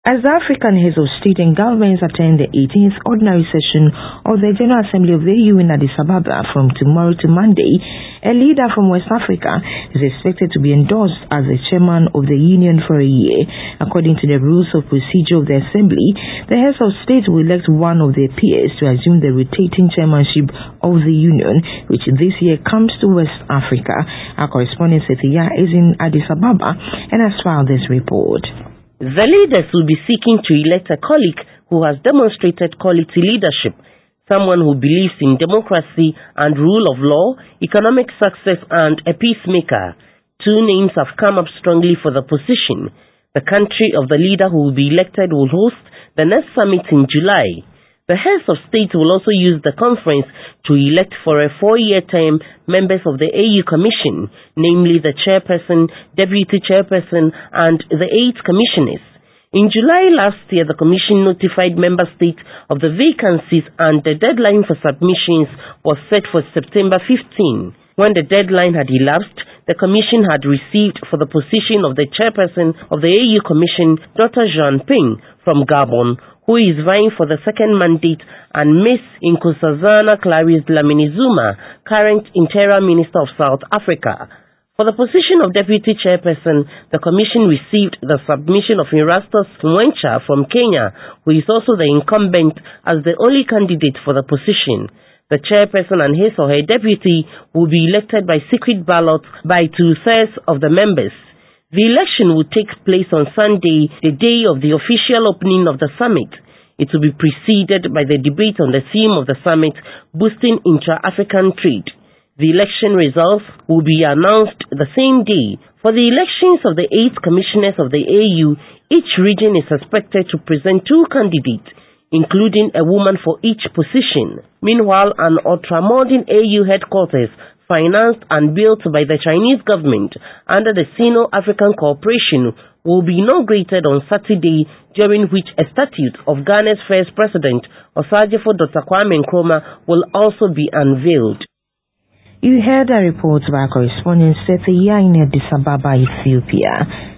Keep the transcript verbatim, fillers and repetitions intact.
As the African heads of state and governments attend the eighteenth ordinary session of the General Assembly of the A U in Addis Ababa from tomorrow to Monday, a leader from West Africa is expected to be endorsed as the chairman of the Union for a year. According to the rules of procedure of the Assembly, the heads of state will elect one of their peers to assume the rotating chairmanship of the Union, which this year comes to West Africa. Our correspondent Setia is in Addis Ababa and has filed this report. The leaders will be seeking to elect a colleague who has demonstrated quality leadership, someone who believes in democracy and rule of law, economic success, and a peacemaker. Two names have come up strongly for the position. The country of the leader who will be elected will host the next summit in July. The heads of state will also use the conference to elect for a four-year term members of the A U Commission, namely the chairperson, deputy chairperson, and the eight commissioners. In July last year, the Commission notified member states of the vacancies, and the deadline for submissions was set for September fifteenth. When the deadline had elapsed, the Commission had received for the position of the chairperson of the A U Commission, Doctor Jean Ping from Gabon, who is vying for the second mandate, and Miss Nkosazana Clarice Dlamini Zuma, current Interior Minister of South Africa. For the position of Deputy Chairperson, the Commission received the submission of Erastus Mwencha from Kenya, who is also the incumbent as the only candidate for the position. The chairperson and his or her deputy will be elected by secret ballot by two-thirds of the members. The election will take place on Sunday, the day of the official opening of the summit. It will be preceded by the debate on the theme of the summit, boosting intra-African trade. The election results will be announced the same day. For the elections of the eight commissioners of the A U, each region is expected to present two candidates, including a woman for each position. Meanwhile, an ultramodern A U headquarters, financed and built by the Chinese government under the Sino-African Cooperation, will be inaugurated on Saturday, during which a statue of Ghana's first president, Osagyefo Doctor Kwame Nkrumah, will also be unveiled. You heard a report by our correspondent Setia in Addis Ababa, Ethiopia.